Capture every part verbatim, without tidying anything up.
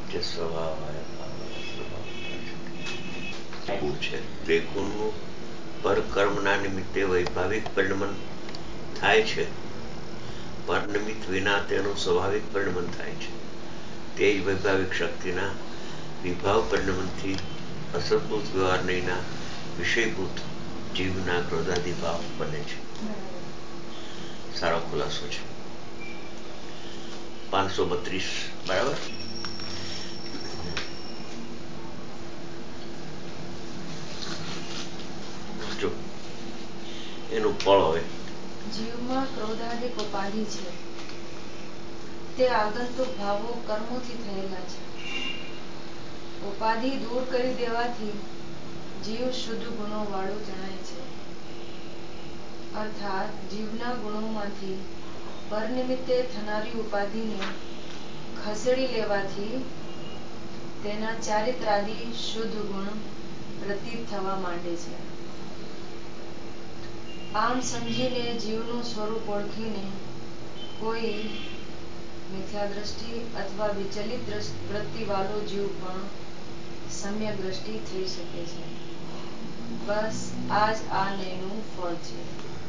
જે સ્વભાવ હોય સ્વભાવ છે તે ગુણનું પરકર્મના નિમિત્તે વૈભાવિક પરિણમન થાય છે. પર નિમિત્ત વિના તેનું સ્વાભાવિક પરિણમન થાય છે. તે જ વૈભાવિક શક્તિના વિભાવ પરિણમનથી અસદભૂત વ્યવહાર નહીંના વિષયભૂત જીવના ક્રોધાદી ભાવ બને છે. સારો ખુલાસો છે. પાંચસો બત્રીસ બરાબર. જો એનું ફળ હવે જીવમાં ક્રોધાદિક ઉપાધિ છે તે આગંતુક ભાવો કર્મોથી થયેલા છે. ઉપાધિ દૂર કરી દેવાથી જીવ શુદ્ધ ગુણો વાળો જણાય છે. અર્થાત જીવના ગુણોમાંથી પરનિમિત્તે થનારી ઉપાધિને ખસેડી લેવાથી તેના ચારિત્રાદિ શુદ્ધ ગુણ પ્રતીત થવા માંડે છે. આમ સમજીને જીવનું સ્વરૂપ ઓળખીને કોઈ મિથ્યા દ્રષ્ટિ અથવા વિચલિત વૃત્તિવાળો જીવ પણ સમ્યક દ્રષ્ટિ થઈ શકે છે. બસ આ જ આ નેયનું ફળ છે.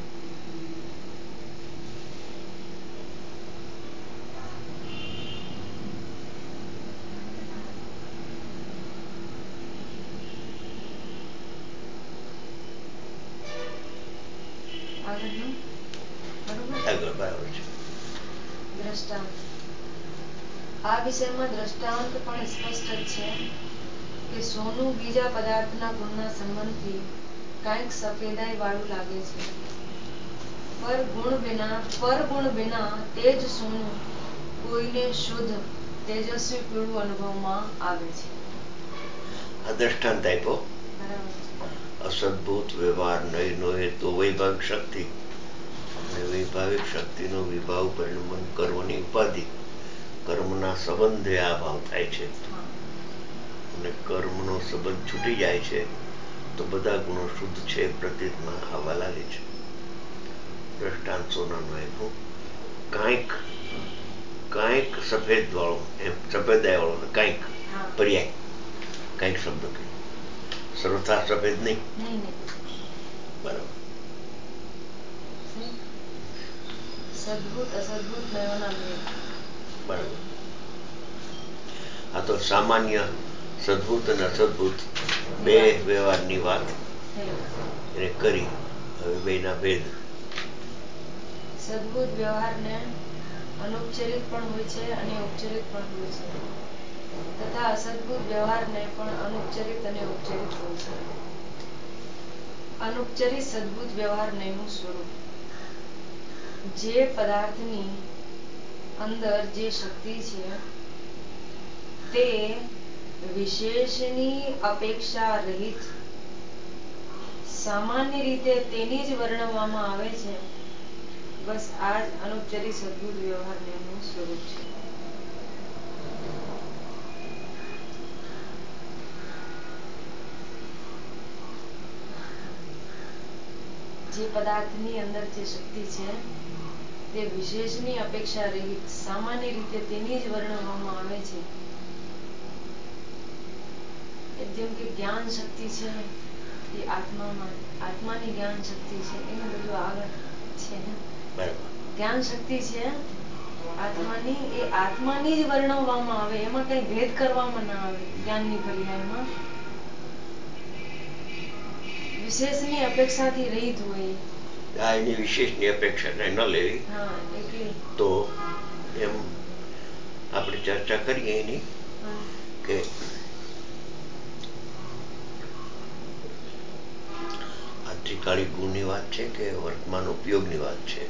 આગળનું આગળ બરાબર છે. દ્રષ્ટાંત. આ વિષયમાં દ્રષ્ટાંત પણ સ્પષ્ટ જ છે કે સોનું બીજા પદાર્થના ગુણના સંબંધથી કાંઈક સફેદાઈ વાળું લાગે છે. પર ગુણ વિના પર ગુણ વિના તે જ સોનું કોઈને શુદ્ધ તેજસ્વી પીળું અનુભવમાં આવે છે. આ દ્રષ્ટાંત આપ્યો. બરાબર. અસદભૂત વ્યવહાર નયનો હેતુ વૈભાવિક શક્તિ અને વૈભાવિક શક્તિનો વિભાવ પરિણમન કર્મની ઉપાધિ કર્મના સંબંધે આ ભાવ થાય છે. અને કર્મનો સંબંધ છૂટી જાય છે તો બધા ગુણો શુદ્ધ છે પ્રતીતમાં આવવા લાગે છે. દ્રષ્ટાંત સોનાનું આપ્યું. કાંઈક કાંઈક સફેદ વાળો એમ સફેદાઈ વાળો કાંઈક પર્યાય કાંઈક શબ્દ કહ્યું. સર્વથા સફેદ નહીં. બરાબર. સદભૂત અસદભૂત નયોના ભેદ. બરાબર. આ તો સામાન્ય સદભૂત અને અસદભૂત બે વ્યવહારની વાત એને કરી. હવે બેના ભેદ. સદભૂત વ્યવહારને અનૌપચારિક પણ હોય છે અને ઔપચારિક પણ હોય છે તથા અસદભૂત વ્યવહારને પણ અનૌપચારિક અને ઔપચારિક હોય છે. અનૌપચારિક સદભૂત વ્યવહાર નયનું સ્વરૂપ. જે પદાર્થની અંદર જે શક્તિ છે તે વિશેષની અપેક્ષા રહિત સામાન્ય રીતે તેની જ વર્ણવવામાં આવે છે. બસ આ જ અનૌપચારિક સદભૂત વ્યવહાર નયનું સ્વરૂપ છે. જે પદાર્થની અંદર જે શક્તિ છે તે વિશેષની અપેક્ષા રહિત સામાન્ય રીતે તેની જ વર્ણવવામાં આવે છે. જેમ કે જ્ઞાન શક્તિ છે એ આત્મામાં આત્માની જ્ઞાન શક્તિ છે એને બધું આગળ છે. જ્ઞાન શક્તિ છે આત્માની એ આત્માની જ વર્ણવવામાં આવે એમાં કઈ ભેદ કરવામાં ના આવે. જ્ઞાનની પર્યાયમાં વિશેષની અપેક્ષાથી રહિત હોય. આ એની વિશેષની અપેક્ષા કઈ ન લેવી. હા એટલે તો એમ આપણે ચર્ચા કરીએ એની કે આ ત્રિકાળી ગુણની વાત છે કે વર્તમાન ઉપયોગની વાત છે.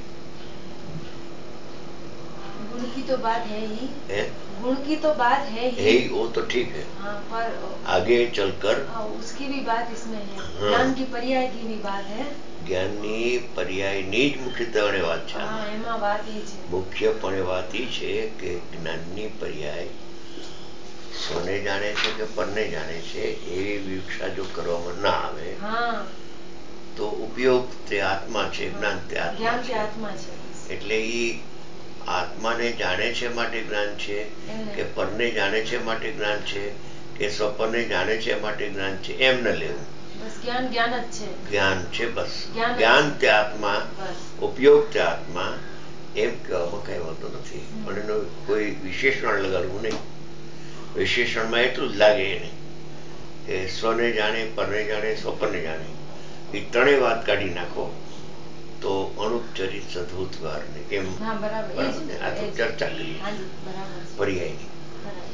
गुण की तो बात है ही है? गुण की तो बात है ही है वो तो ठीक है. हाँ पर आगे चलकर हाँ उसकी भी बात इसमें है. हाँ. ज्ञान की पर्याय की भी बात है. જ્ઞાનની પર્યાયની જ મુખ્યત્વે વાત છે. હા એમાં વાત એ છે. મુખ્યપણે વાત એ છે કે જ્ઞાનની પર્યાય સ્વને જાણે છે કે પરને જાણે છે એવી વિવક્ષા જો કરવામાં ના આવે હા તો ઉપયોગ તે આત્મા છે. જ્ઞાન તે જ્ઞાન તે આત્મા આત્મા છે. છે એટલે એ આત્માને જાણે છે માટે જ્ઞાન છે કે પરને જાણે છે માટે જ્ઞાન છે કે સ્વપનને જાણે છે માટે જ્ઞાન છે એમ ન લેવું. બસ જ્ઞાન જ્ઞાન જ છે. જ્ઞાન છે બસ. જ્ઞાન જ જ્ઞાન છે. તે આત્મા, ઉપયોગ તે આત્મા, એમ કહેવામાં કઈ વાંધો નથી. પણ એનું કોઈ વિશેષણ લગાડવું નહીં. વિશેષણમાં એટલું જ લાગે એને કે સ્વને જાણે, પરને જાણે, સ્વપનને જાણે, એ ત્રણેય વાત કાઢી નાખો તો અનુપચરિત સદભૂત વારને એમ. હા, બરાબર. એ જ બરાબર ને? આ તો એ જ. ચર્ચા કરી હાજી, બરાબર છે. પર્યાયની. બરાબર.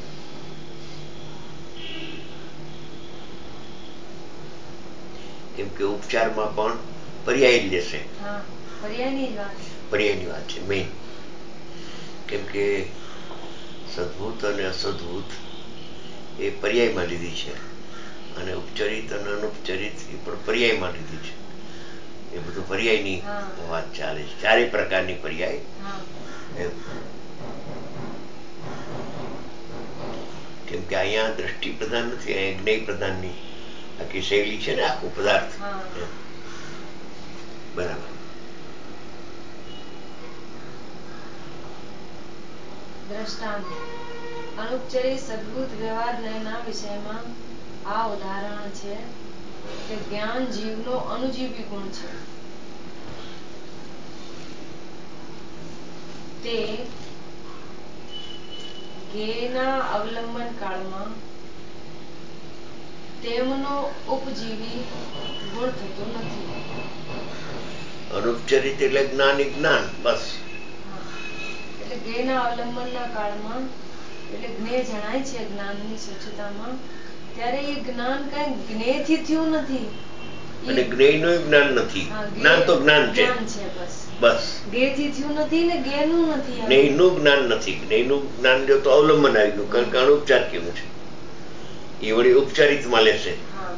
કેમ કે ઉપચારમાં પણ પર્યાય જ લેશે. હા, પર્યાયની જ વાત. પર્યાયની વાત છે મેઇન. કેમ કે સદભૂત અને અસદભૂત એ પર્યાયમાં લીધી છે અને ઉપચરિત અને અનુપચરિત એ પણ પર્યાયમાં લીધી છે. એ બધું પર્યાયની હા. વાત ચાલે છે. ચારે પ્રકારની પર્યાય હા. એમ. કેમ કે અહીંયા દ્રષ્ટિ પ્રધાન નથી, અહીંયા જ્ઞેય પ્રધાનની આખી શૈલી છે ને, આખું પદાર્થ. હા. એમ. બરાબર. દ્રષ્ટાંત. અનુપચરિત સદભૂત વ્યવહાર નયના વિષયમાં આ ઉદાહરણ છે કે જ્ઞાન જીવનો અનુજીવી ગુણ છે. તે જ્ઞેયના અવલંબન કાળમાં તેમનો ઉપજીવી ગુણ થતો નથી. અનુપચરિત એટલે જ્ઞાની જ્ઞાન બસ. હા. એટલે જ્ઞેયના અવલંબનના કાળમાં એટલે જ્ઞેય જણાય છે જ્ઞાનની સ્વચ્છતામાં, ત્યારે એ જ્ઞાન કઈ જ્ઞેયથી થયું નથી. અને જ્ઞેયનું જ્ઞાન નથી. જ્ઞાન તો જ્ઞાન છે. જ્ઞાન છે બસ. બસ. જ્ઞેયથી થયું નથી ને જ્ઞેયનું નથી. જ્ઞેયનું જ્ઞાન નથી. જ્ઞેયનું જ્ઞાન જો તો અવલંબન આવી ગયું, કારણ કે અનુપચાર કેવું છે એ વળી ઉપચારિતમાં લેશે. હા.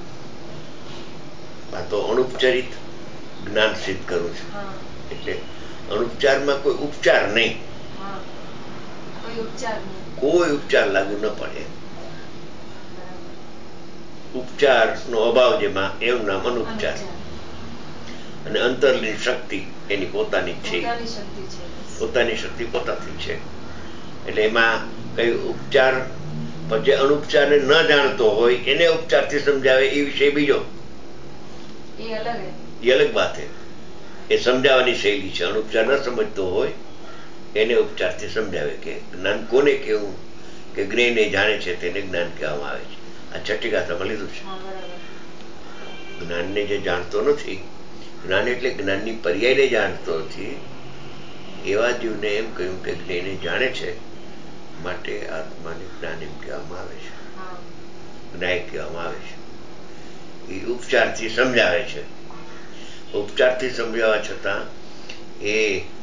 આ તો અનુપચારિત જ્ઞાન સિદ્ધ કરવું છે. હા. એટલે અનુપચારમાં કોઈ ઉપચાર નહીં. હા. કોઈ ઉપચાર નહીં. કોઈ ઉપચાર લાગુ ન પડે. બરાબર. ઉપચારનો અભાવ જેમાં એનું નામ અનુપચાર. અનુપચાર. અને અંતરલીન શક્તિ એની પોતાની જ છે. પોતાની શક્તિ છે. પોતાની શક્તિ પોતાથી છે. એટલે એમાં કઈ ઉપચાર પછી અનુપચારને ન જાણતો હોય એને ઉપચારથી સમજાવે એ વિષય બીજો. એ અલગ હે. એ અલગ વાત હે. એ સમજાવવાની શૈલી છે. અનુપચાર ન સમજતો હોય એને ઉપચારથી સમજાવે કે જ્ઞાન કોને કેવું કે જ્ઞેયને જાણે છે તેને જ્ઞાન કહેવામાં આવે છે. આ છઠ્ઠી ગાથામાં લીધું છે. હા, બરાબર. જ્ઞાનને જે જાણતો નથી, જ્ઞાન એટલે જ્ઞાનની પર્યાયને જાણતો નથી, એવા જીવને એમ કહ્યું કે જ્ઞેયને જાણે છે માટે આત્માને જ્ઞાન એમ કહેવામાં આવે છે. હા. જ્ઞાય કહેવામાં આવે છે. એ ઉપચારથી સમજાવે છે. ઉપચારથી સમજાવવા છતાં એ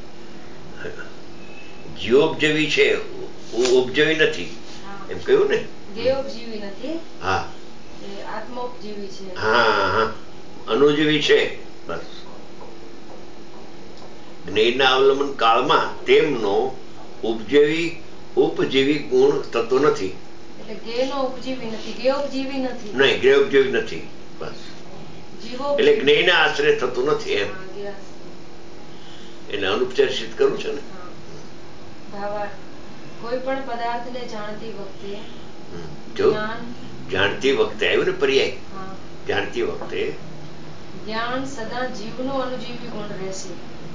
જીવોપજીવી છે, ઉપજીવી નથી એમ કહ્યું ને. દેવોપજીવી નથી. હા. એ આત્મોપજીવી છે. હા હા. અનુજીવી છે બસ. જ્ઞેયના અવલંબન કાળમાં તેમનો ઉપજીવી ઉપજીવી ગુણ થતો નથી. એટલે જ્ઞેયનો ઉપજીવી નથી, જ્ઞેયોપજીવી નથી. નહીં, જ્ઞેયોપજીવી નથી બસ. જીવો એટલે જ્ઞેયના આશ્રય થતું નથી એમ. હા, જ્ઞેય. એટલે અનુપચાર સિદ્ધ કરવું છે ને. હા. ભાવાર્થ. કોઈ પણ પદાર્થને જાણતી વખતે જો જ્ઞાન જાણતી વખતે આવ્યું ને પર્યાય. હા. જાણતી વખતે જ્ઞાન સદા જીવનો અનુજીવી ગુણ રહેશે.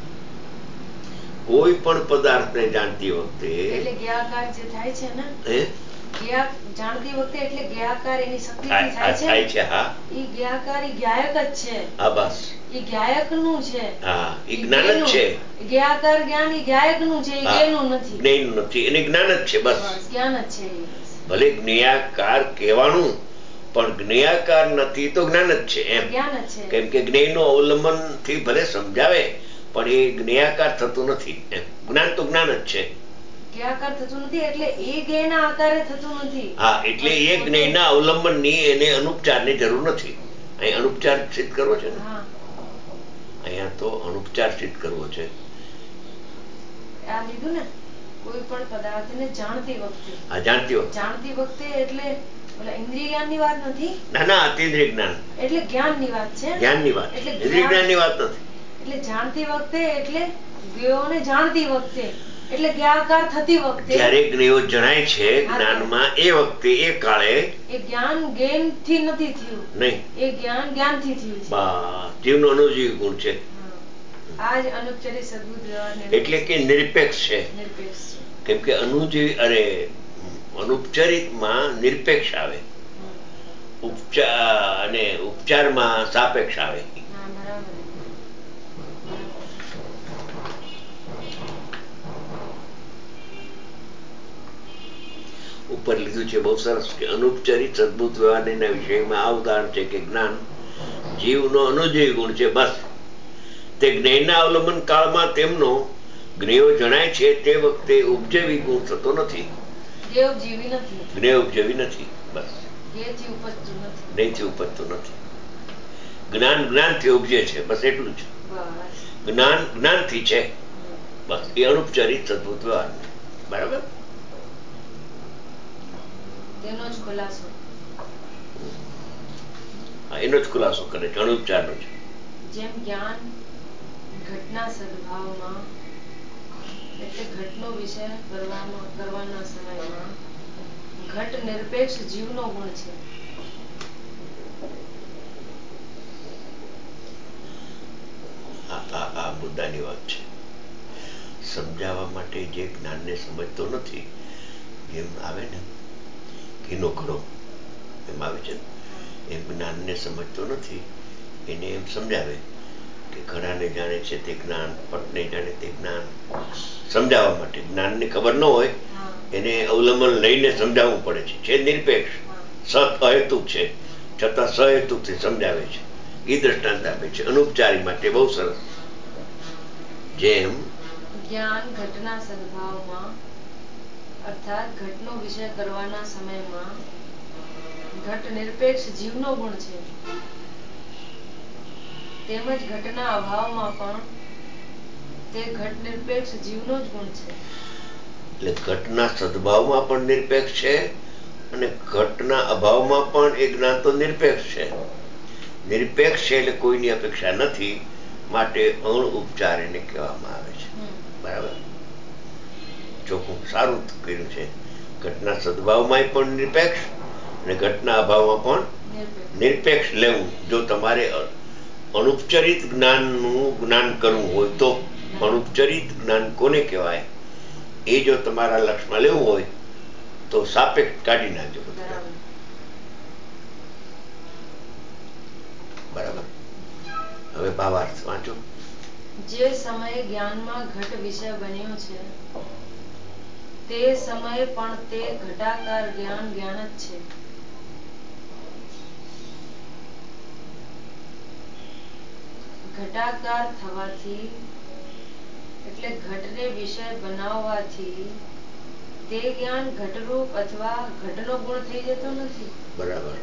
કોઈ પણ પદાર્થને જાણતી વખતે એટલે જ્ઞાકાર જે થાય છે ને, હે જ્ઞા જાણતી વખતે એટલે જ્ઞાકાર એની શક્તિથી આ- આ થાય છે. થાય છે. હા ઈ જ્ઞાકાર ઈ જ્ઞાયક જ છે. હા બસ. ઈ જ્ઞાયકનું છે. હા એ જ્ઞાન જ છે. જ્ઞાકાર જ્ઞાન ઈ જ્ઞાયકનું છે, ઈ હા. જ્ઞેયનું નથી. જ્ઞેયનું નથી, એને જ્ઞાન જ છે બસ. બસ જ્ઞાન જ છે ઈ બસ. ભલે જ્ઞેયાકાર કહેવાનું પણ જ્ઞેયાકાર નથી તો જ્ઞાન જ છે એમ. જ્ઞાન જ છે. કેમ કે જ્ઞેયનું અવલંબન થી ભલે સમજાવે પણ એ જ્ઞેયાકાર થતું નથી એમ. જ્ઞાન તો જ્ઞાન જ છે. જ્ઞાકાર થતું નથી એટલે એ જ્ઞેયના આકારે થતું નથી. હા, એટલે એ જ્ઞેયના અવલંબનની એને અનુપચારની જરૂર નથી. અહીં અનુપચાર સિદ્ધ કરવો છે ને. હા. અહીંયા તો અનુપચાર સિદ્ધ કરવો છે. આ લીધું ને, કોઈ પણ પદાર્થને જાણતી વખતે. આ જાણતી વખતે. જાણતી વખતે એટલે ઓલા ઇન્દ્રિય જ્ઞાનની વાત નથી. ના ના, અતિન્દ્રિય જ્ઞાન. એટલે જ્ઞાનની વાત છે. જ્ઞાનની વાત. એટલે ઇન્દ્રિય જ્ઞાનની વાત નથી. એટલે જાણતી વખતે એટલે જ્ઞેયોને જાણતી વખતે એટલે જ્ઞાકાર થતી વખતે જ્યારે જ્ઞેયો જણાય છે જ્ઞાનમાં એ વખતે એ કાળે એ જ્ઞાન જ્ઞાન થી નથી થયું નહીં, એ જ્ઞાન જ્ઞાન થી થયું છે. બસ જીવનો અનુજીવી ગુણ છે. આ જ અનુપચારી સદબુદ્ધ વ્યવહારને એટલે કે નિરપેક્ષ છે. નિરપેક્ષ છે. કેમ કે અનુજીવી અરે અનુપચારિતમાં નિરપેક્ષ આવે, ઉપચાર અને ઉપચારમાં સાપેક્ષ આવે. હા, બરાબર. ઉપર લીધું છે બહુ સરસ કે અનુપચારિત સદબુદ્ધ વ્યવહારના વિષયમાં આ ઉદાહરણ છે કે જ્ઞાન જીવનો અનુજીવી ગુણ છે. બસ તે જ્ઞેયના અવલંબન કાળમાં તેમનો જ્ઞેયો જણાય છે તે વખતે ઉપજેવી ગુણ થતો નથી. જ્ઞેય ઉપજીવી નથી. જ્ઞેય ઉપજેવી નથી. બસ જ્ઞેયથી ઉપજતું નથી. જ્ઞેયથી ઉપજતું નથી. જ્ઞાન જ્ઞાનથી ઉપજે છે. બસ એટલું જ. બસ જ્ઞાન જ્ઞાનથી છે. બસ એ અનુપચારિત સદબુદ્ધ વ્યવહાર. બરાબર. તેનો જ ખુલાસો. હા, એનો જ ખુલાસો કરે છે અનુપચારનો છે. જેમ જ્ઞાન ઘટના સદભાવમાં એટલે ઘટનો વિષય કરવામાં કરવાના સમયમાં ઘટ નિરપેક્ષ જીવનો ગુણ છે. આ આ આ મુદ્દાની વાત છે. સમજાવવા માટે જે જ્ઞાનને સમજતો નથી એમ આવે ને ઘીનો ઘડો એમ આવે છે, એમ જ્ઞાનને સમજતો નથી એને એમ સમજાવે કે ઘડાને જાણે છે તે જ્ઞાન, પટને જાણે તે જ્ઞાન. સમજાવવા માટે જ્ઞાનની ખબર ન હોય એને અવલંબન લઈને સમજાવવું પડે છે. છે નિરપેક્ષ, સત અહેતુક છે છતાં સહેતુકથી સમજાવે છે. એ દ્રષ્ટાંત આપે છે અનુપચારી માટે બહુ સરસ. જેમ જ્ઞાન ઘટના સદભાવમાં અર્થાત ઘટનો વિષય કરવાના સમયમાં ઘટ નિરપેક્ષ જીવનો ગુણ છે, તેમજ ઘટના અભાવમાં પણ તે ઘટ નિરપેક્ષ જીવનો જ ગુણ છે. એટલે ઘટના સદભાવમાં પણ નિરપેક્ષ છે અને ઘટના અભાવમાં પણ એ જ્ઞાન તો નિરપેક્ષ છે. નિરપેક્ષ છે એટલે કોઈની અપેક્ષા નથી માટે અણ ઉપચાર એને કહેવામાં આવે છે. બરાબર. ચોખ્ખું સારું કર્યું છે. ઘટના સદભાવમાં પણ નિરપેક્ષ અને ઘટના અભાવમાં પણ નિરપેક્ષ લેવું. જો તમારે અનુપચરિત જ્ઞાનનું જ્ઞાન કરવું હોય તો અનુપચરિત જ્ઞાન કોને કહેવાય એ જો તમારા લક્ષમાં લેવું હોય તો સાપેક્ષ કાઢી નાખજો. બરાબર. હવે ભાવાર્થ વાંચો. જે સમયે જ્ઞાનમાં ઘટ વિષય બન્યો છે તે સમયે પણ તે ઘટાકાર જ્ઞાન જ્ઞાન જ છે. ઘટાકાર થવાથી એટલે ઘટને વિષય બનાવવાથી તે જ્ઞાન ઘટરૂપ અથવા ઘટનો ગુણ થઈ જતો નથી. બરાબર.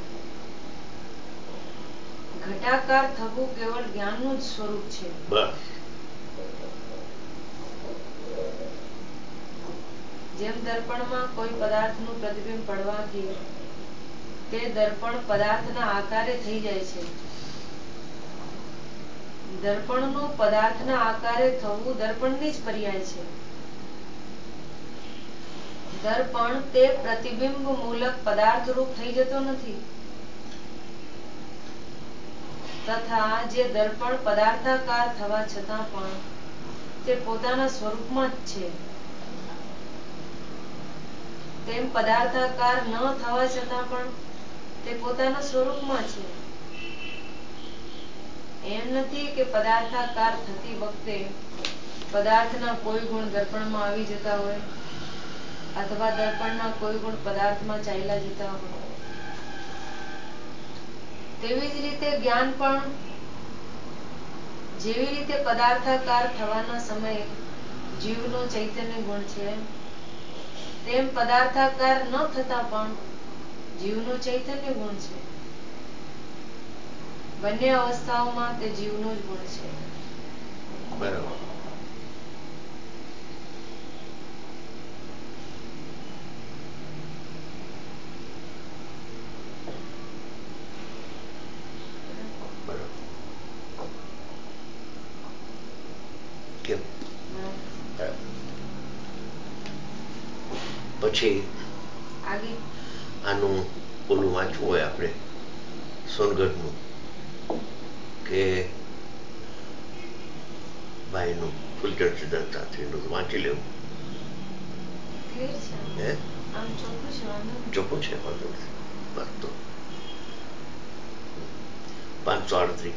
ઘટાકાર થવું કેવળ જ્ઞાનનું જ સ્વરૂપ છે. બસ. જેમ દર્પણમાં કોઈ પદાર્થનું પ્રતિબિંબ પડવાથી તે દર્પણ પદાર્થના આકારે થઈ જાય છે. દર્પણનું પદાર્થના આકારે થવું દર્પણની જ પર્યાય છે. દર્પણ તે પ્રતિબિંબ મૂલક પદાર્થ રૂપ થઈ જતો નથી તથા જે દર્પણ પદાર્થાકાર થવા છતાં પણ તે પોતાના સ્વરૂપમાં જ છે તેમ પદાર્થાકાર ન થવા છતાં પણ તે પોતાના સ્વરૂપમાં છે. એમ નથી કે પદાર્થાકાર થતી વખતે પદાર્થના કોઈ ગુણ દર્પણમાં આવી જતા હોય અથવા દર્પણના કોઈ ગુણ પદાર્થમાં ચાલ્યા જતા હોય. તેવી જ રીતે જ્ઞાન પણ જેવી રીતે પદાર્થાકાર થવાના સમયે જીવનો ચૈતન્ય ગુણ છે તેમ પદાર્થાકાર ન થતા પણ જીવનો ચૈતન્ય ગુણ છે. બંને અવસ્થાઓમાં તે જીવનો જ ગુણ છે. બરાબર. કેમ? પછી આગે આનું ઓલું વાંચવું હોય આપણે સોનગઢનું કે ભાઈનું ફૂલચંદ સિદ્ધાંત સાથેનું વાંચી લેવું. ક્લિયર છે હે આમ ચોખ્ખું છે વાંધો નથી. ચોખ્ખું છે વાંધો નથી. બસ તો પાંચસો આડત્રીસ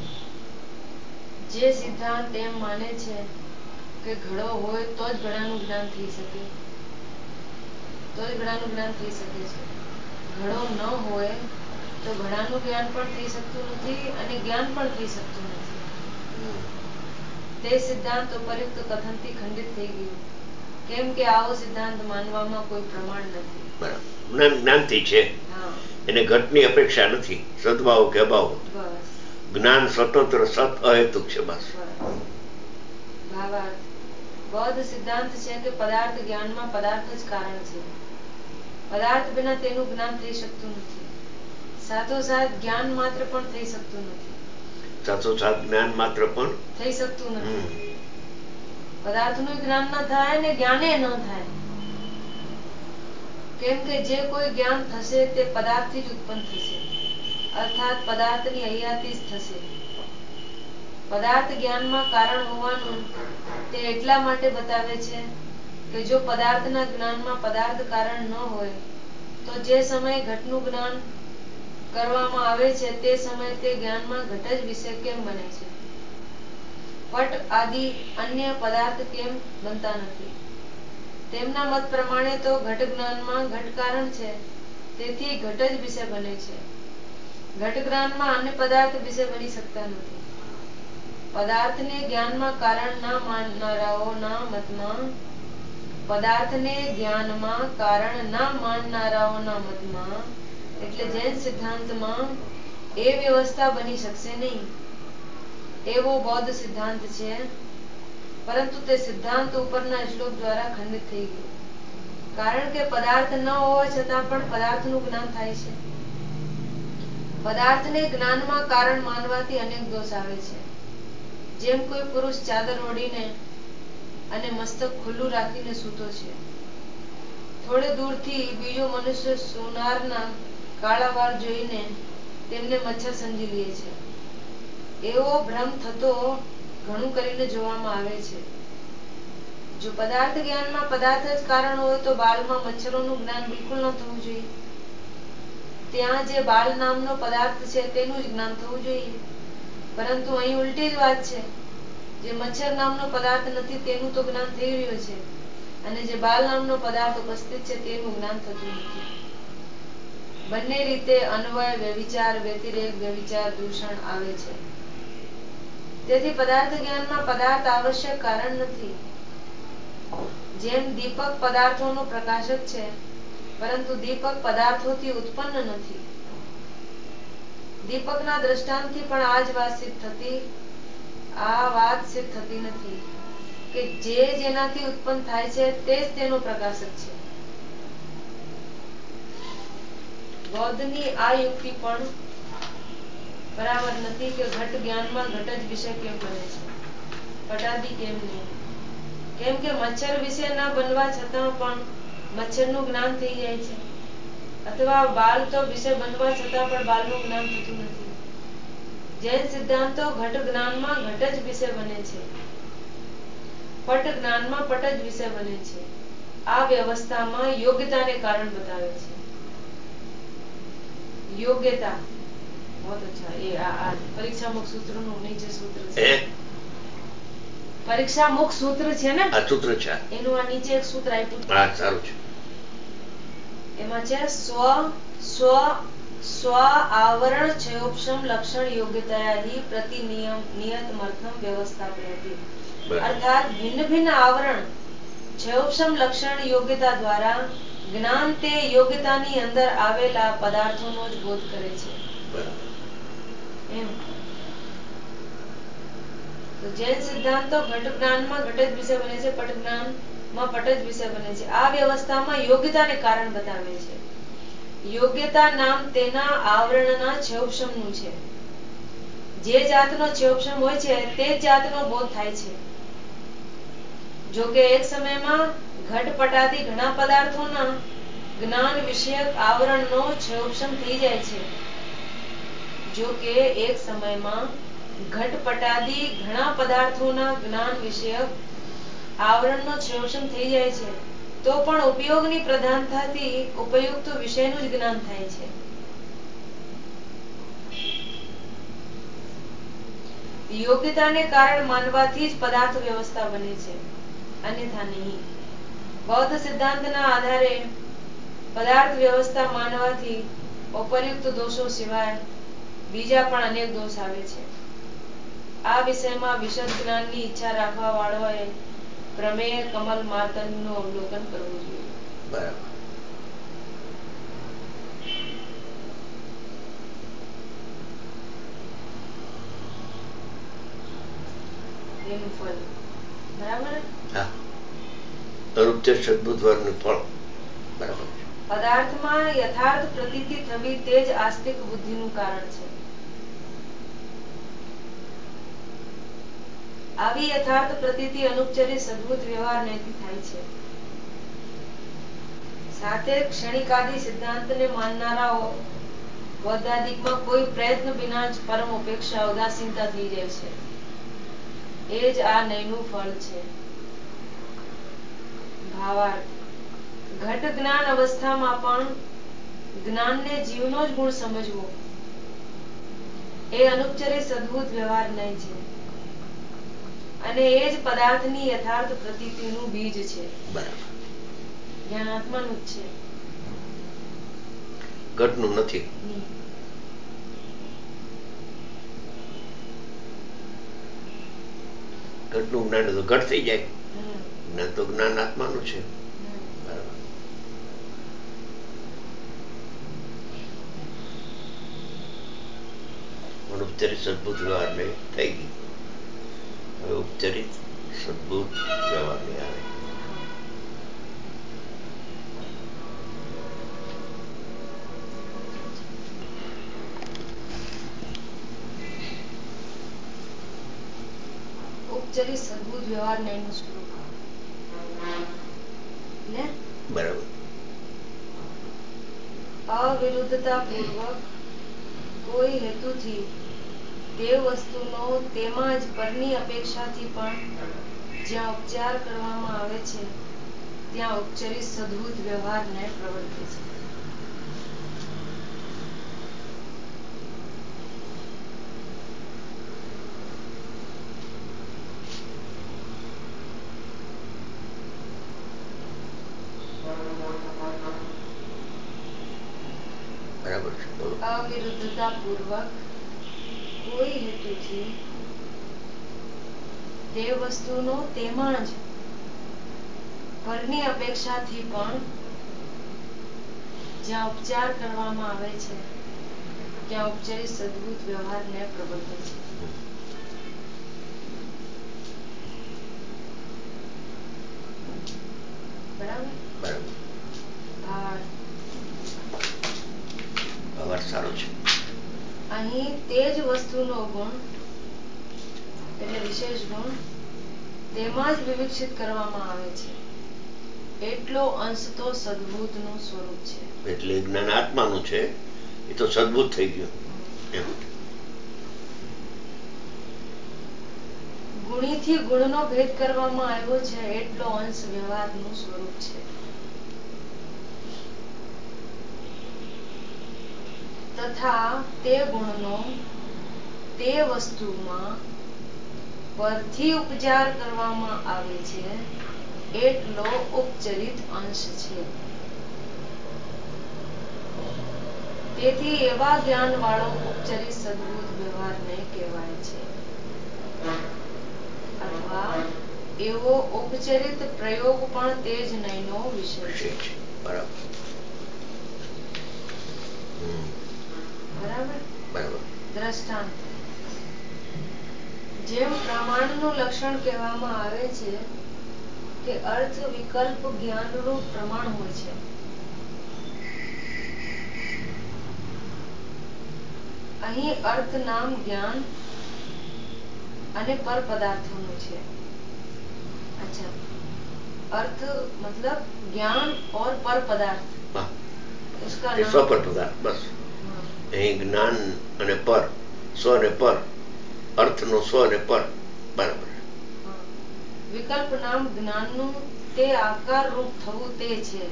જે સિદ્ધાંત એમ માને છે કે ઘડો હોય તો જ ઘડાનું જ્ઞાન થઈ શકે, તો જ ઘડાનું જ્ઞાન થઈ શકે છે. ઘડો ન હોય તો ઘડાનું જ્ઞાન પણ થઈ શકતું નથી અને જ્ઞાન પણ થઈ શકતું નથી. તે સિદ્ધાંત ઉપરયુક્ત કથનથી ખંડિત થઈ ગયું, કેમ કે આવો સિદ્ધાંત માનવામાં કોઈ પ્રમાણ નથી. બરાબર, જ્ઞાન જ્ઞાનથી છે. હા એને ઘટની અપેક્ષા નથી, સદભાવ કે અભાવ. બસ જ્ઞાન સ્વતંત્ર સત અહેતુક છે. બસ બસ ભાવાર્થ બૌદ્ધ સિદ્ધાંત છે કે પદાર્થ જ્ઞાનમાં પદાર્થ જ કારણ છે. પદાર્થ વિના તેનું જ્ઞાન થઈ શકતું નથી. સાથોસાથ જ્ઞાન માત્ર પણ થઈ શકતું નથી. સાથોસાથ જ્ઞાન માત્ર પણ થઈ શકતું નથી. હમ. પદાર્થનું જ્ઞાન ન થાય ને જ્ઞાને ન થાય, કેમ કે જે કોઈ જ્ઞાન થશે તે પદાર્થથી જ ઉત્પન્ન થશે, અર્થાત પદાર્થની હૈયાથી જ થશે. પદાર્થ જ્ઞાનમાં કારણ હોવાનું તે એટલા માટે બતાવે છે કે જો પદાર્થના જ્ઞાનમાં પદાર્થ કારણ ન હોય તો જે સમયે ઘટનું જ્ઞાન કરવામાં આવે છે તે સમયે તે જ્ઞાનમાં ઘટ જ વિષય કેમ બને છે? પટ આદિ અન્ય પદાર્થ કેમ બનતા નથી? તેમના મત પ્રમાણે તો ઘટ જ્ઞાનમાં ઘટ કારણ છે, તેથી ઘટ જ વિષય બને છે. ઘટ જ્ઞાનમાં અન્ય પદાર્થ વિષય બની શકતા નથી. પદાર્થને જ્ઞાનમાં કારણ ના માનનારાઓના મતમાં પદાર્થને જ્ઞાનમાં કારણ ના માનનારાઓના મતમાં એટલે જૈન સિદ્ધાંતમાં એ વ્યવસ્થા બની શકશે નહીં એવો બૌદ્ધ સિદ્ધાંત છે, પરંતુ તે સિદ્ધાંત ઉપરના શ્લોક દ્વારા ખંડિત થઈ ગયું, કારણ કે પદાર્થ ન હોવા છતાં પણ પદાર્થનું જ્ઞાન થાય છે. પદાર્થને જ્ઞાનમાં કારણ માનવાથી અનેક દોષ આવે છે. જેમ કોઈ પુરુષ ચાદર ઓઢીને અને મસ્તક ખુલ્લું રાખીને સૂતો છે. થોડે દૂરથી બીજો મનુષ્ય સોનારના કાળા વાળ જોઈને તેમને મચ્છર સમજી લે છે. એવો ભ્રમ થતો ઘણું કરીને જોવામાં આવે છે. જો પદાર્થ જ્ઞાનમાં પદાર્થ જ કારણ હોય તો બાળમાં મચ્છરોનું જ્ઞાન બિલકુલ ન થવું જોઈએ. ત્યાં જે બાળ નામનો પદાર્થ છે તેનું જ જ્ઞાન થવું જોઈએ, પરંતુ અહીં ઉલટી જ વાત છે. જે મચ્છર નામનો પદાર્થ નથી તેનું તો જ્ઞાન થઈ રહ્યું છે, અને જે બાળ નામનો પદાર્થ ઉપસ્થિત છે તેનું જ્ઞાન થતું નથી. બંને રીતે અન્વય વ્યભિચાર વ્યતિરેક વ્યભિચાર દૂષણ આવે છે. તેથી પદાર્થ જ્ઞાનમાં પદાર્થ આવશ્યક કારણ નથી. જેમ દીપક પદાર્થોનો પ્રકાશક છે, પરંતુ દીપક પદાર્થોથી ઉત્પન્ન નથી. દીપકના દ્રષ્ટાંતથી પણ આ જ વાત સિદ્ધ થતી આ વાત સિદ્ધ થતી નથી કે જે જેનાથી ઉત્પન્ન થાય છે તે જ તેનો પ્રકાશક છે. બૌદ્ધની આ યુક્તિ પણ બરાબર નથી કે ઘટ જ્ઞાનમાં ઘટ જ વિષય કેમ બને છે, પટાદી કેમ નહીં? કેમ કે મચ્છર વિશે ન બનવા છતાં પણ મચ્છરનું જ્ઞાન થઈ જાય છે, અથવા બાળ તો વિષય બનવા છતાં પણ બાળનું જ્ઞાન થતું નથી. જૈન સિદ્ધાંતો ઘટ જ્ઞાનમાં ઘટ જ વિષય બને છે, પટ જ્ઞાનમાં પટ જ વિષય બને છે. આ વ્યવસ્થામાં યોગ્યતાને કારણ બતાવે છે. યોગ્યતા बहुत अच्छा ये आ, आ, परीक्षा मुख सूत्र નું નીચે સૂત્ર છે. પરીક્ષા મુખ સૂત્ર છે ને, આ સૂત્ર છે, એનું આ નીચે એક સૂત્ર આપ્યું. હા સારું છે. એમાં છે સ્વ સ્વ સ્વ આવરણ ક્ષયોપશમ લક્ષણ યોગ્યતયા હિ પ્રતિનિયમ નિયતમર્થમ વ્યવસ્થાપયતિ. અર્થાત ભિન્ન ભિન્ન આવરણ ક્ષયોપશમ લક્ષણ યોગ્યતા દ્વારા જ્ઞાન તે યોગ્યતાની અંદર આવેલા પદાર્થોનો જ બોધ કરે છે. એમ તો જૈન સિદ્ધાંતો ઘટ જ્ઞાનમાં ઘટ જ વિષય બને છે, પટ જ્ઞાનમાં પટ જ વિષય બને છે. આ વ્યવસ્થામાં યોગ્યતાને કારણ બતાવે છે. યોગ્યતા નામ તેના આવરણના ક્ષયોપશમનું છે. જે જાતનો ક્ષયોપશમ હોય છે તે જ જાતનો બોધ થાય છે. જો કે એક સમયમાં ઘટપટાદી ઘણા પદાર્થોના જ્ઞાન વિષયક આવરણનો ક્ષયોક્ષમ થઈ જાય છે. જો કે એક સમયમાં ઘટપટાદી ઘણા પદાર્થોના જ્ઞાન વિષયક આવરણનો ક્ષયોક્ષમ થઈ જાય છે, તો પણ ઉપયોગની પ્રધાનતાથી ઉપયુક્ત વિષયનું જ જ્ઞાન થાય છે. યોગ્યતાને કારણ માનવાથી જ પદાર્થ વ્યવસ્થા બને છે, અન્યથા નહીં. બૌદ્ધ સિદ્ધાંતના આધારે પદાર્થ વ્યવસ્થા માનવાથી અપર્યુક્ત દોષો સિવાય બીજા પણ અનેક દોષ આવે છે. આ વિષયમાં વિશદ જ્ઞાનની ઈચ્છા રાખવા વાળાએ પ્રમેય કમલ માર્તંડનું અવલોકન કરવું જોઈએ. બરાબર. એનું ફળ બરાબર. હા, અનુપચાર સદબુદ્ધવારનું ફળ બરાબર. પદાર્થમાં યથાર્થ પ્રતીતિ થવી તે જ આસ્તિક બુદ્ધિનું કારણ છે. આવી યથાર્થ પ્રતીતિ અનુપચરી સદબુદ્ધ વ્યવહાર નહીંથી થાય છે. સાથે ક્ષણિકાદી સિદ્ધાંતને માનનારાઓ બૌદ્ધાદિકમાં કોઈ પ્રયત્ન વિના જ પરમ ઉપેક્ષા ઉદાસીનતા થઈ જાય છે. એ જ આ નયનું ફળ છે. ભાવાર્થ: ઘટ જ્ઞાન અવસ્થામાં પણ જ્ઞાનને જીવનો જ ગુણ સમજવો એ અનુપચરી સદબુદ્ધ વ્યવહાર નહીં છે, અને એ જ પદાર્થની યથાર્થ પ્રતીતિનું બીજ છે. બરાબર. જ્ઞાન આત્માનું જ છે, ઘટનું નથી. ઘટનું જ્ઞાન તો ઘટ થઈ જાય, જ્ઞાન તો જ્ઞાન આત્માનું છે. બરાબર. અનુપચરિત સદબુદ્ધ વ્યવહાર ને થઈ ગઈ, હવે ઉપચરિત સદબુદ્ધ વ્યવહાર ને આવે. ઉપચરિત સદબુદ્ધ વ્યવહાર નયનું સ્વરૂપ ને બરાબર. અવિરુદ્ધતા પૂર્વક કોઈ હેતુથી તે વસ્તુનો તેમાં જ પરની અપેક્ષાથી પણ જ્યાં ઉપચાર કરવામાં આવે છે, ત્યાં ઉપચરિત સદબુદ્ધ વ્યવહારને પ્રવર્તે છે. બરાબર છે. બોલો. અવિરુદ્ધતા પૂર્વક કોઈ હેતુથી તે વસ્તુનો તેમાં જ પરની અપેક્ષાથી પણ જ્યાં ઉપચાર કરવામાં આવે છે, ત્યાં ઉપચરિત સદબુદ્ધ વ્યવહારને પ્રવર્તે છે. બરાબર. બરાબર. ભાવાર્થ: વ્યવહાર સારો છે. અહીં તે જ વસ્તુનો ગુણ એટલે વિશેષ ગુણ તેમાં જ વિવેક્ષિત કરવામાં આવે છે, એટલો અંશ તો સદબુદ્ધનું સ્વરૂપ છે. એટલે જ્ઞાન આત્માનું છે, એ તો સદબુદ્ધ થઈ ગયું એમ. ગુણીથી ગુણનો ભેદ કરવામાં આવ્યો છે, એટલો અંશ વ્યવહારનું સ્વરૂપ છે. તથા તે ગુણનો તે વસ્તુમાં પરથી ઉપચાર કરવામાં આવે છે, એટલો ઉપચરિત અંશ છે. તેથી એવા જ્ઞાનવાળો ઉપચરિત સદબુદ્ધ વ્યવહારને કહેવાય છે, અથવા એવો ઉપચરિત પ્રયોગ પણ તે જ નયનો વિષય છે. બરાબર. બરાબર. બરાબર. દ્રષ્ટાંત: જેમ પ્રમાણનું લક્ષણ કહેવામાં આવે છે કે અર્થ વિકલ્પ જ્ઞાનરૂપ પ્રમાણ હોય છે, અહીં અર્થ નામ જ્ઞાન અને પર પદાર્થોનું છે. અચ્છા, अर्थ मतलब ज्ञान और पर पदार्थ हाँ, उसका એ नाम સ્વ પર પદાર્થ બસ. हाँ, અહીં જ્ઞાન અને પર, સ્વ ને પર, અર્થનો સ્વ ને પર, બરાબર. हाँ. વિકલ્પ નામ જ્ઞાનનું તે આકાર રૂપ થવું તે છે.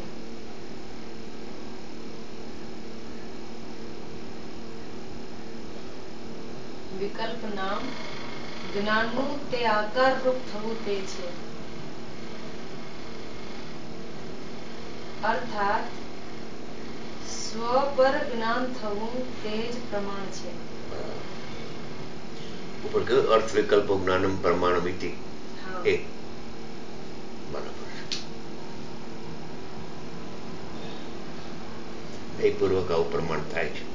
વિકલ્પ નામ જ્ઞાનનું તે આકાર રૂપ થવું તે છે. અર્થાત સ્વ પર જ્ઞાન થવું તે જ પ્રમાણ છે. ઉપર કહ્યું અર્થ વિકલ્પો જ્ઞાનમ પ્રમાણમ ઇતિ. હા. એ બરાબર છે. ન્યાયપૂર્વક આવું પ્રમાણ થાય છે.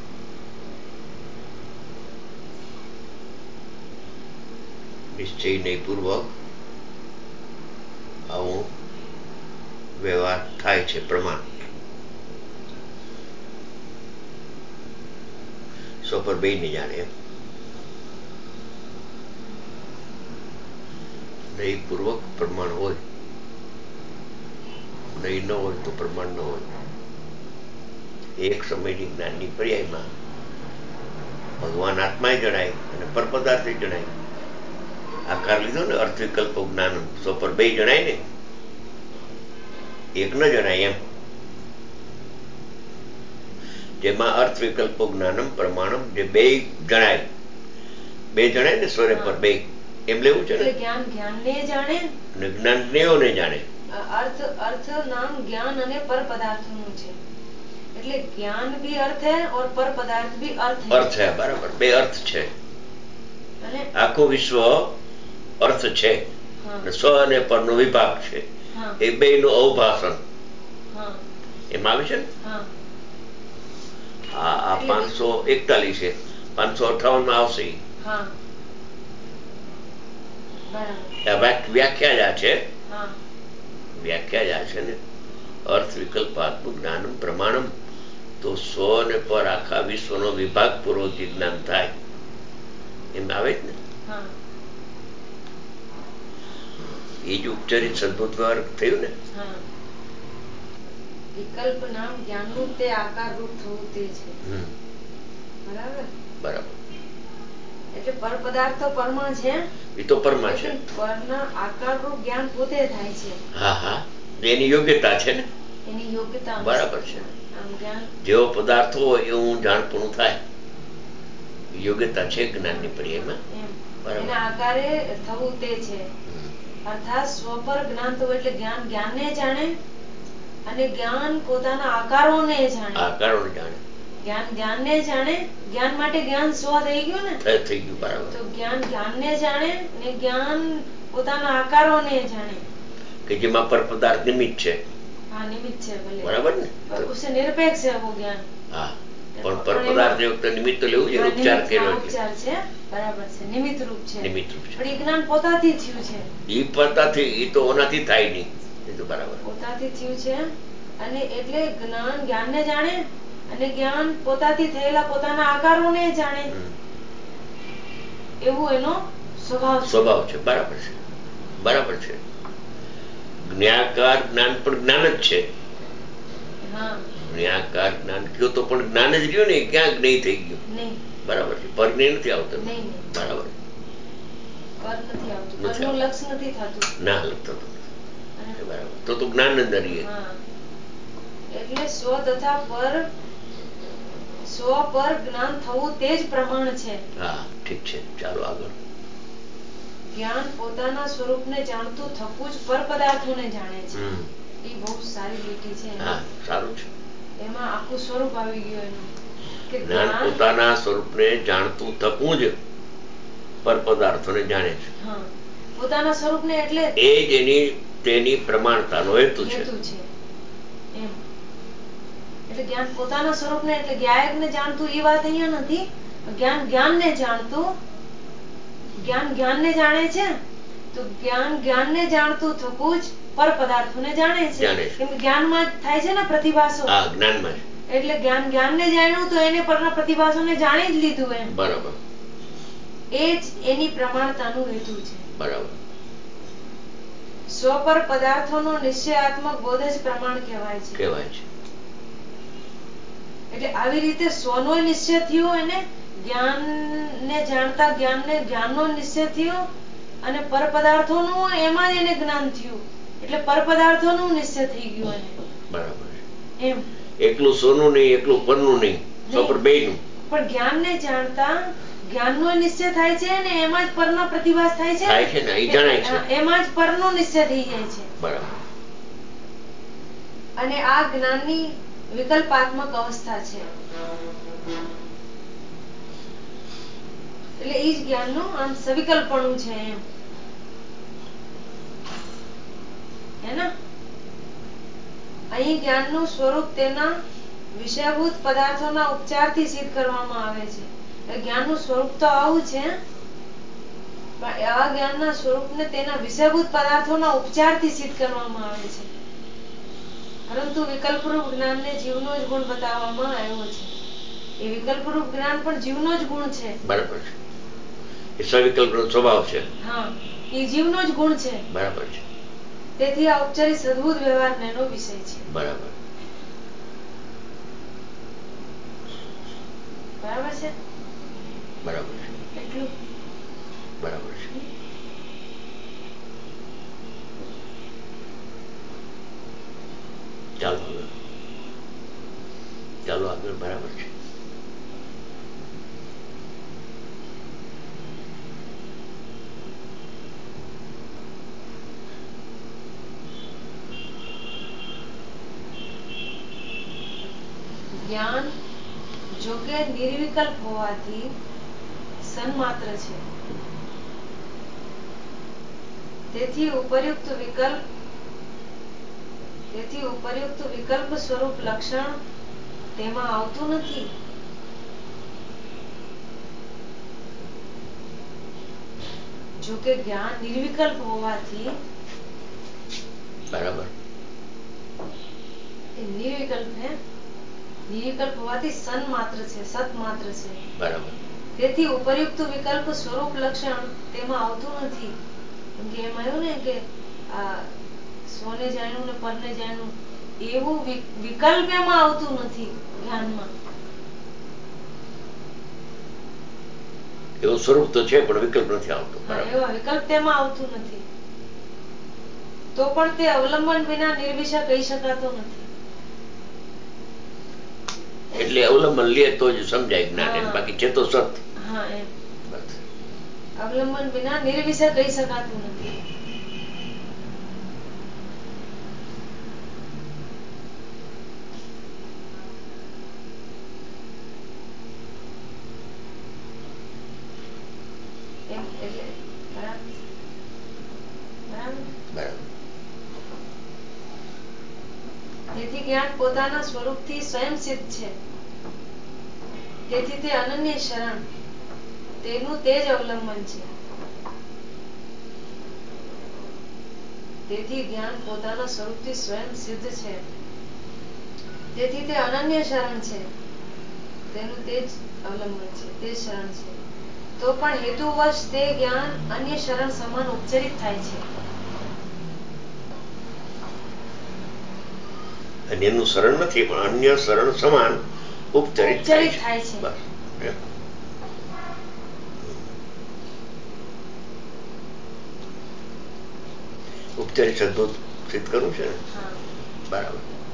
નિશ્ચય ન્યાયપૂર્વક આવું વ્યવહાર થાય છે પ્રમાણ. સો પર બે નહીં જાણે એમ. ન્યાયપૂર્વક પ્રમાણ હોય, નહીં ન હોય તો પ્રમાણ ન હોય. એક સમયની જ્ઞાનની પર્યાયમાં ભગવાન આત્માય જણાય અને પર પદાર્થે જણાય. આકાર લીધો ને અર્થ વિકલ્પો જ્ઞાન સો પર બે જણાય ને, એક ન જણાય એમ. જેમાં અર્થ વિકલ્પો જ્ઞાનમ પ્રમાણમ જે બે જણાય, બે જણાય ને સ્વરે પર બે એમ લેવું છે ને. એટલે જ્ઞાન જ્ઞાનને જાણે અને જ્ઞાન જ્ઞેયોને જાણે. અર્થ અર્થ નામ જ્ઞાન અને પર પદાર્થનું છે. એટલે જ્ઞાન भी अर्थ है और पर पदार्थ भी अर्थ है. અર્થ છે, બરાબર. બે અર્થ છે. અને આખું વિશ્વ અર્થ છે હા, અને સ્વ અને પરનો વિભાગ છે. હા, એ બે નું અવભાષણ હા, એમાં આવે છે ને. હા. આ આ પાંચસો એકતાલીસ છે, પાંચસો અઠાવન માં આવશે ઈ. હા, બરાબર. આ વ્યાખ- વ્યાખ્યા જ આ છે. હા, વ્યાખ્યા જ આ છે ને. અર્થ વિકલ્પાત્મક જ્ઞાનમ પ્રમાણમ તો સ્વ અને પર આખા વિશ્વનો વિભાગ પૂર્વક જે જ્ઞાન થાય એમ આવે જ ને. હા, એ જ ઉપચારિત સદભૂત વ્યવહાર થયું ને. હા. વિકલ્પ નામ જ્ઞાનનું તે આકાર રૂપ થવું તે છે. હમ, બરાબર. બરાબર. એટલે પર પદાર્થ તો પરમાં છે, એ તો પરમાં છે. લેકિન પરના આકાર રૂપ જ્ઞાન પોતે થાય છે. હા હા, એની યોગ્યતા છે ને. એની યોગ્યતા બરાબર છે. આમ જ્ઞાન જેવો પદાર્થ હોય એવું જાણપણું થાય. યોગ્યતા છે જ્ઞાનની પર્યાયમાં. એમ બરાબર. એના આકારે થવું તે છે. હમ. અર્થાત સ્વ પર જ્ઞાન થવું એટલે જ્ઞાન જ્ઞાનને જાણે અને જ્ઞાન પોતાના આકારોને જાણે. આકારોને જાણે. જ્ઞાન જ્ઞાનને જાણે, જ્ઞાન માટે જ્ઞાન સ્વ થઈ ગયું ને. થઈ થઈ ગયું, બરાબર. તો જ્ઞાન જ્ઞાનને જાણે ને જ્ઞાન પોતાના આકારોને જાણે. કે જેમાં પર પદાર્થ નિમિત્ત છે. हाँ निमित्त છે ભલે, બરાબર ને. पर उससे निरपेक्ष है वो ज्ञान. હા, પણ પર પદાર્થ એ વખતે નિમિત્ત તો લેવું જોઈએ. ઉપચાર નિમિત્ત, કર્યો હા, એટલે ઉપચાર છે, બરાબર છે, નિમિત્ત રૂપ છે. નિમિત્ત રૂપ છે. પણ એ જ્ઞાન પોતાથી થયું છે. ઈ પદાર્થથી ઈ તો ઓનાથી થાય નહીં. એ તો બરાબર. પોતાથી થયું છે અને એટલે જ્ઞાન જ્ઞાનને જાણે અને જ્ઞાન પોતાથી થયેલા પોતાના આકારોને જાણે. હમ. એવું એનો સ્વભાવ છે. સ્વભાવ છે, બરાબર છે. બરાબર છે. જ્ઞાકાર જ્ઞાન પણ જ્ઞાન જ છે. હા, જ્ઞાકાર જ્ઞાન કયો તો પણ જ્ઞાન જ રહ્યું ને. ક્યાં જ્ઞેય થઈ ગયું. નહીં, બરાબર છે. પરજ્ઞેય નથી આવતો. નહીં, નહીં. બરાબર. પર નથી આવતું, નથી પરનું આવતું. લક્ષ નથી થતું. ના લખતો તો અને બરાબર. તો તો જ્ઞાન જ ન રહીએ. હા, એટલે સ્વ તથા પર સ્વ પર જ્ઞાન થવું તે જ પ્રમાણ છે. હા, ઠીક છે. ચાલો આગળ. જ્ઞાન પોતાના સ્વરૂપને જાણતું થતું જ પર પદાર્થોને જાણે છે. હમ. એ બહુ સારી લીટી છે. હા, સારું છે. એમાં આખું સ્વરૂપ આવી ગયું એનું કે જ્ઞાન જ્ઞાન પોતાના સ્વરૂપને જાણતું થતું જ પર પદાર્થોને જાણે છે. હા, પોતાના સ્વરૂપને એટલે એ જ એની તેની પ્રમાણતાનો હેતુ છે. હેતુ છે એમ. એટલે જ્ઞાન પોતાના સ્વરૂપને એટલે જ્ઞાયકને જાણતું એ વાત અહીંયા નથી. જ્ઞાન જ્ઞાનને જાણતું, જ્ઞાન જ્ઞાનને જાણે છે તો જ્ઞાન જ્ઞાનને જાણતું થતું જ પર પદાર્થોને જાણે છે. જાણે છે. કેમ કે જ્ઞાનમાં થાય છે ને પ્રતિભાસો. હા, જ્ઞાનમાં છે. એટલે જ્ઞાન જ્ઞાનને જાણ્યું તો એને પરના પ્રતિભાસોને જાણી જ લીધું એમ. બરાબર. એ જ એની પ્રમાણતાનું હેતુ છે. બરાબર. સ્વ પર પદાર્થોનો નિશ્ચયાત્મક બોધ જ પ્રમાણ કહેવાય છે કહેવાય છે. એટલે આવી રીતે સ્વનો નિશ્ચય થયો અને જ્ઞાનને જાણતા જ્ઞાનને જ્ઞાનનો નિશ્ચય થયો અને પર પદાર્થોનું એમાં જ એને જ્ઞાન થયું એટલે પર પદાર્થોનું નિશ્ચય થઈ ગયું એને. બરાબર છે. એમ એકલું સોનું નહીં, એકલું પરનું નહીં, સો પર બેયનું. પણ જ્ઞાનને જાણતા જ્ઞાનનો નિશ્ચય થાય છે ને એમાં જ પરનો પ્રતિભાસ થાય છે થાય છે ને, એ જણાય છે. એમાં જ પરનો નિશ્ચય થઈ જાય છે. બરાબર. અને આ જ્ઞાનની વિકલ્પાત્મક અવસ્થા છે. એટલે એ જ જ્ઞાનનું આમ સવિકલ્પણું છે એમ. હે ને? અહીં જ્ઞાનનું સ્વરૂપ તેના વિષયભૂત પદાર્થોના ઉપચારથી સિદ્ધ કરવામાં આવે છે. જ્ઞાનનું સ્વરૂપ તો આવું છે પણ આ જ્ઞાનના સ્વરૂપને તેના વિષયભૂત પદાર્થોના ઉપચારથી સિદ્ધ કરવામાં આવે છે. પરંતુ વિકલ્પરૂપ જ્ઞાનને જીવનો જ ગુણ બતાવવામાં આવ્યો છે. એ વિકલ્પરૂપ જ્ઞાન પણ જીવનો જ ગુણ છે. બરાબર છે. એ સવિકલ્પનો સ્વભાવ છે. હા, એ જીવનો જ ગુણ છે. બરાબર છે. તેથી આ ઉપચારી સદબુદ્ધ વ્યવહાર એનો વિષય છે. બરાબર. બરાબર છે. બરાબર છે. એટલું બરાબર છે. ચાલો આગળ. ચાલો આગળ. બરાબર છે. જ્ઞાન જો કે નિર્વિકલ્પ હોવાથી સન્માત્ર છે. તેથી ઉપરયુક્ત વિકલ્પ તેથી ઉપરયુક્ત વિકલ્પ સ્વરૂપ લક્ષણ તેમાં આવતું નથી. જો કે જ્ઞાન નિર્વિકલ્પ હોવાથી બરાબર. એ નિર્વિકલ્પ હે નિર્વિકલ્પ હોવાથી સન્માત્ર છે, સતમાત્ર છે. બરાબર. તેથી ઉપરયુક્ત વિકલ્પ સ્વરૂપ લક્ષણ તેમાં આવતું નથી. કેમ કે એમ આવ્યું ને કે આ સ્વને જાણ્યું ને પરને જાણ્યું એવું વિકલ્પ એમાં આવતું નથી જ્ઞાનમાં. એવું સ્વરૂપ તો છે પણ વિકલ્પ નથી આવતો. એવા વિકલ્પ તેમાં આવતું નથી. તો પણ તે અવલંબન વિના નિર્વિષય કહી શકાતો નથી. એટલે અવલંબન લે તો જ સમજાય જ્ઞાન, બાકી છે તો સત. હા એમ. અવલંબન વિના નિર્વિષય કહી શકાતું નથી. એમ એટલે બરાબર બરાબર. બરાબર. તેથી જ્ઞાન પોતાના સ્વરૂપથી સ્વયં સિદ્ધ છે. તેથી તે અનન્ય શરણ તેનું તે જ અવલંબન છે. તેથી જ્ઞાન પોતાના સ્વરૂપથી સ્વયં સિદ્ધ છે. તેથી તે અનન્ય શરણ છે. તેનું તે જ અવલંબન છે, તે જ શરણ છે. તો પણ હેતુવશ તે જ્ઞાન અન્ય શરણ સમાન ઉપચરિત થાય છે. અન્યનું શરણ નથી પણ અન્ય શરણ સમાન ઉપચરિત થાય છે. થાય છે. બસ. ઉપચરિત સદબુદ્ધ સિદ્ધ કરવું છે ને. હા. બરાબર.